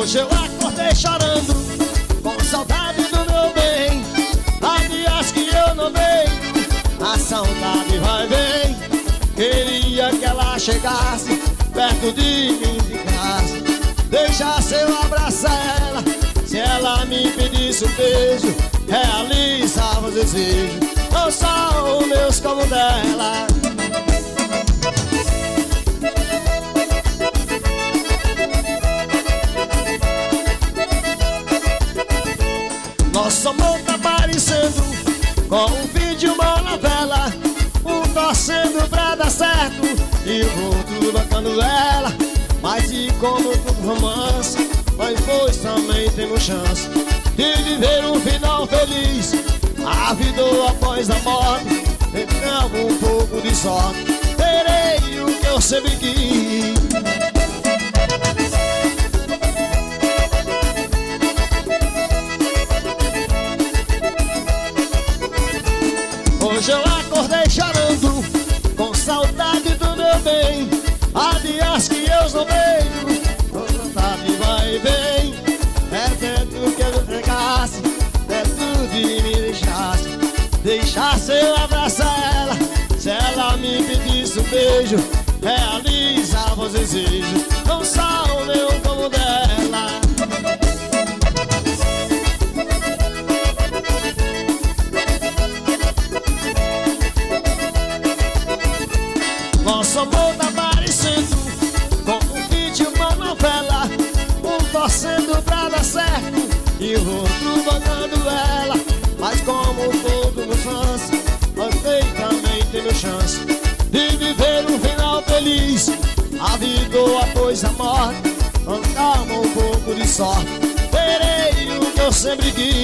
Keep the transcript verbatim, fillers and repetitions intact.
Hoje eu acordei chorando, com saudade do meu bem. Há dias que eu não vejo, a saudade vai bem. Queria que ela chegasse perto de mim, ficasse, deixasse eu abraçar ela. Se ela me pedisse um beijo, realizava os desejos, não só os meus como dela. Nosso amor tá parecendo com um fim de uma novela, um torcendo pra dar certo e o outro bancando ela. Mas e como todo romance, nós dois também temos chance de viver um final feliz. A vida após a morte, tentamos um pouco de sorte, terei o que eu sempre quis. Hoje eu acordei chorando, com saudade do meu bem. Há dias que eu não vejo, com saudade vai bem. É tempo que eu entregasse, perto de me deixasse, deixasse eu abraçar ela. Se ela me pedisse um beijo, realizava os desejos, não só o meu como o dela. Nosso amor tá parecendo com um fim de uma novela, um torcendo pra dar certo e o outro bancando ela. Mas como todo mundo fãs, nós também temos chance de viver um final feliz. A vida após a morte, andamos um pouco de sorte, terei o que eu sempre quis.